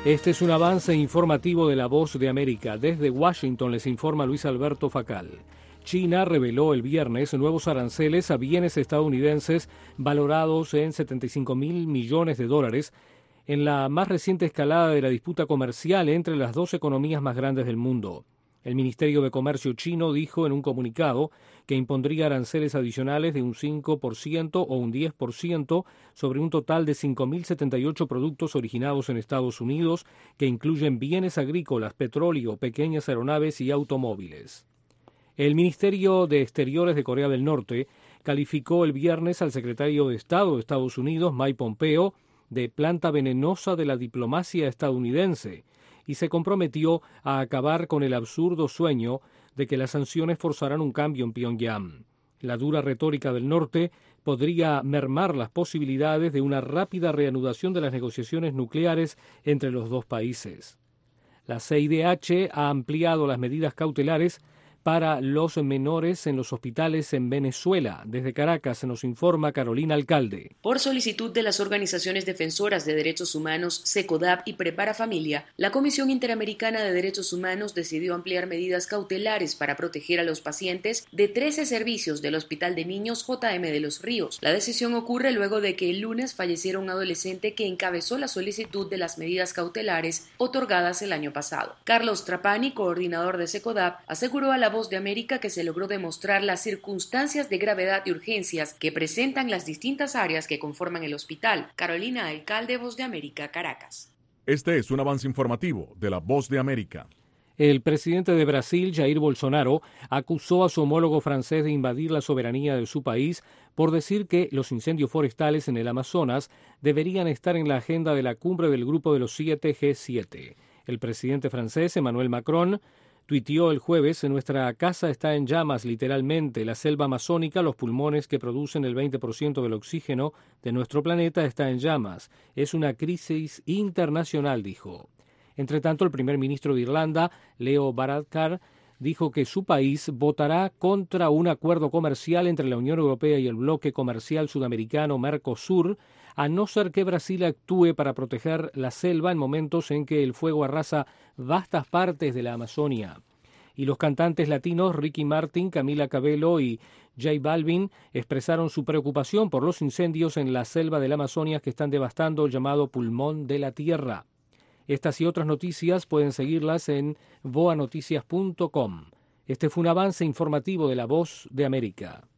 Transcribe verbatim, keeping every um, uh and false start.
Este es un avance informativo de La Voz de América. Desde Washington les informa Luis Alberto Facal. China reveló el viernes nuevos aranceles a bienes estadounidenses valorados en setenta y cinco mil millones de dólares en la más reciente escalada de la disputa comercial entre las dos economías más grandes del mundo. El Ministerio de Comercio chino dijo en un comunicado que impondría aranceles adicionales de un cinco por ciento o un diez por ciento sobre un total de cinco mil setenta y ocho productos originados en Estados Unidos, que incluyen bienes agrícolas, petróleo, pequeñas aeronaves y automóviles. El Ministerio de Exteriores de Corea del Norte calificó el viernes al secretario de Estado de Estados Unidos, Mike Pompeo, de planta venenosa de la diplomacia estadounidense, y se comprometió a acabar con el absurdo sueño de que las sanciones forzarán un cambio en Pyongyang. La dura retórica del norte podría mermar las posibilidades de una rápida reanudación de las negociaciones nucleares entre los dos países. La C I D H ha ampliado las medidas cautelares para los menores en los hospitales en Venezuela. Desde Caracas nos informa Carolina Alcalde. Por solicitud de las organizaciones defensoras de derechos humanos SECODAP y Prepara Familia, la Comisión Interamericana de Derechos Humanos decidió ampliar medidas cautelares para proteger a los pacientes de trece servicios del Hospital de Niños J M de los Ríos. La decisión ocurre luego de que el lunes falleciera un adolescente que encabezó la solicitud de las medidas cautelares otorgadas el año pasado. Carlos Trapani, coordinador de SECODAP, aseguró a la Voz de América que se logró demostrar las circunstancias de gravedad y urgencias que presentan las distintas áreas que conforman el hospital. Carolina Alcalde, Voz de América, Caracas. Este es un avance informativo de la Voz de América. El presidente de Brasil, Jair Bolsonaro, acusó a su homólogo francés de invadir la soberanía de su país por decir que los incendios forestales en el Amazonas deberían estar en la agenda de la cumbre del Grupo de los Siete G siete. El presidente francés, Emmanuel Macron, tuiteó el jueves: nuestra casa está en llamas, literalmente. La selva amazónica, los pulmones que producen el veinte por ciento del oxígeno de nuestro planeta, está en llamas. Es una crisis internacional, dijo. Entre tanto, el primer ministro de Irlanda, Leo Varadkar, dijo que su país votará contra un acuerdo comercial entre la Unión Europea y el bloque comercial sudamericano Mercosur, a no ser que Brasil actúe para proteger la selva en momentos en que el fuego arrasa vastas partes de la Amazonia. Y los cantantes latinos Ricky Martin, Camila Cabello y J Balvin expresaron su preocupación por los incendios en la selva del Amazonas que están devastando el llamado pulmón de la tierra. Estas y otras noticias pueden seguirlas en voa noticias punto com. Este fue un avance informativo de La Voz de América.